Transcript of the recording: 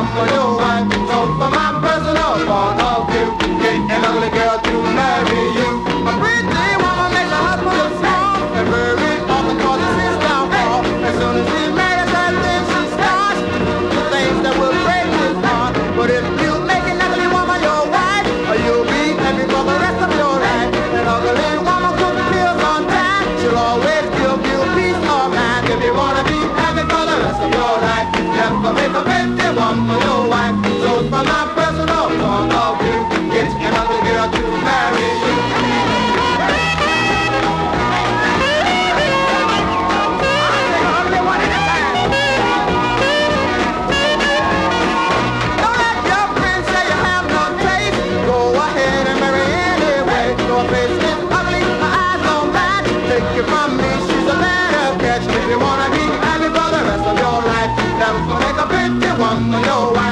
woman your wife. So for my personal point of view, get an ugly girl to marry you. A pretty woman makes a husband look strong, and very often causes his downfall. As soon as he marries her, then she starts the things that will break his heart. But if you make an ugly woman your wife, you'll be happy for the rest of your life. An ugly woman cooks pills on time, she'll always give you peace of mind. If you wanna be happy for the rest of your life, never make a pretty woman your wife. So from my personal point of view, get an ugly girl to marry you. Don't let your friends say you have no taste. Go ahead and marry anyway. Your face